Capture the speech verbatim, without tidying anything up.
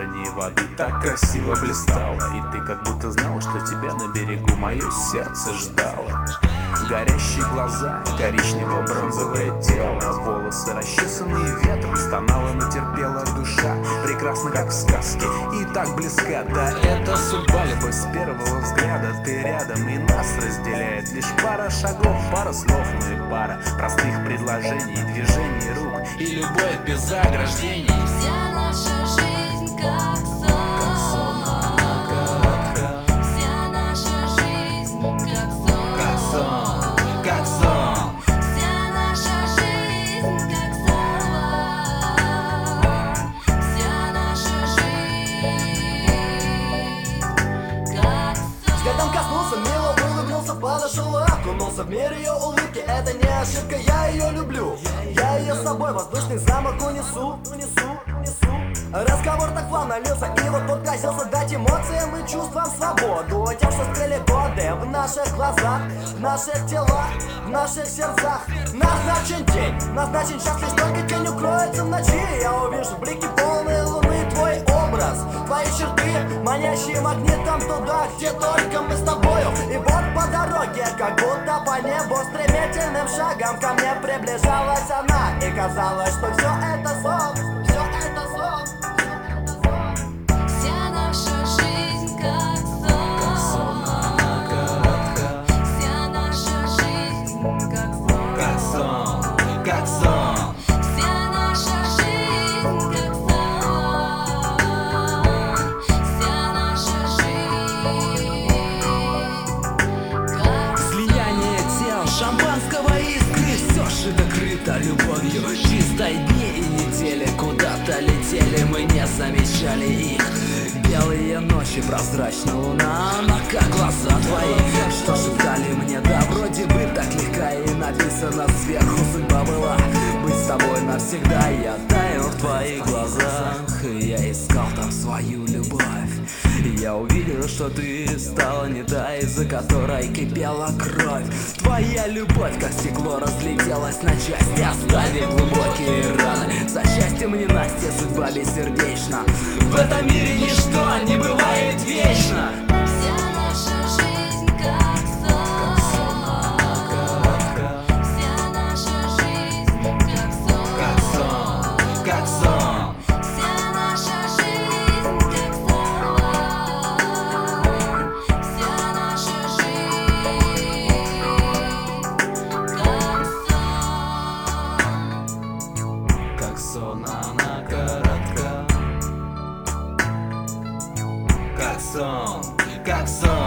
отражении воды так красиво блистала. И ты как будто знала, что тебя на берегу мое сердце ждало. Горящие глаза, коричнево-бронзовое тело, волосы расчесанные ветром, стонала, но терпела душа. Прекрасно, как в сказке, и так близка. Да, это судьба, любовь с первого взгляда. Ты рядом, и нас разделяет лишь пара шагов, пара слов, ну и пара простых предложений, движений рук и любовь без ограждений. Вся наша жизнь как сон, вся наша жизнь как сон, как сон, как сон. вся наша жизнь как сон, вся наша жизнь как сон. Взглядом коснулся, мило улыбнулся, подошел, окунулся в мир ее улыбки. Это не ошибка, я ее люблю. Я ее с собой в воздушный замок унесу, унесу, унесу. Разговор так плавно лился, и вот тот грозился дать эмоциям и чувствам свободу. Тем, что скрыли годы в наших глазах, в наших телах, в наших сердцах. Назначен день, назначен час, лишь только тень укроется в ночи. Я увижу в блике полной луны твой образ, твои черты, манящие магнитом туда, где только мы с тобою. И вот по дороге, как будто по небу, стремительным шагом ко мне приближалась она. И казалось, что все это сон, все это сон. Вся наша жизнь как сон, вся наша жизнь как сон, Как сон, как сон. вся наша жизнь как сон, вся наша жизнь как сон. Слияние тел, шампанского искры, все шито крыто любовью. Чистой дни и недели куда-то летели, мы не замечали их. Белые ночи, прозрачная луна, она как глаза твои, что шептали мне, да вроде бы так легка. И написано сверху, судьба была быть с тобой навсегда. Я таял в твоих глазах, и я искал там свою любовь. И я увидел, что ты стала не та, из-за которой кипела кровь. Твоя любовь, как стекло, разлетелась на части, оставив глубокие раны. За счастьем ненастья судьба бессердечна. В этом мире ничто не бывает вечно. Вся наша жизнь как сон, вся наша жизнь как сон, Как сон, как сон. вся наша жизнь как сон, вся наша жизнь как сон. Как сон, она коротка. Как сон, как сон.